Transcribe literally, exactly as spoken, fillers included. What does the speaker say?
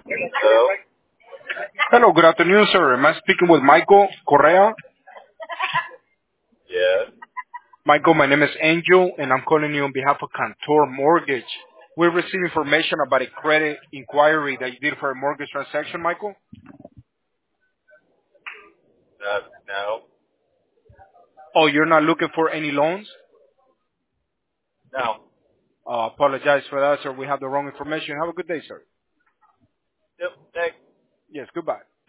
Hello? Hello, good afternoon, sir. Am I speaking with Michael Correa? Yes. Michael, my name is Angel, and I'm calling you on behalf of Cantor Mortgage. We received information about a credit inquiry that you did for a mortgage transaction, Michael. Uh, no. Oh, you're not looking for any loans? No. Uh, apologize for that, sir. We have the wrong information. Have a good day, sir. Yep. Thanks. Yes, goodbye.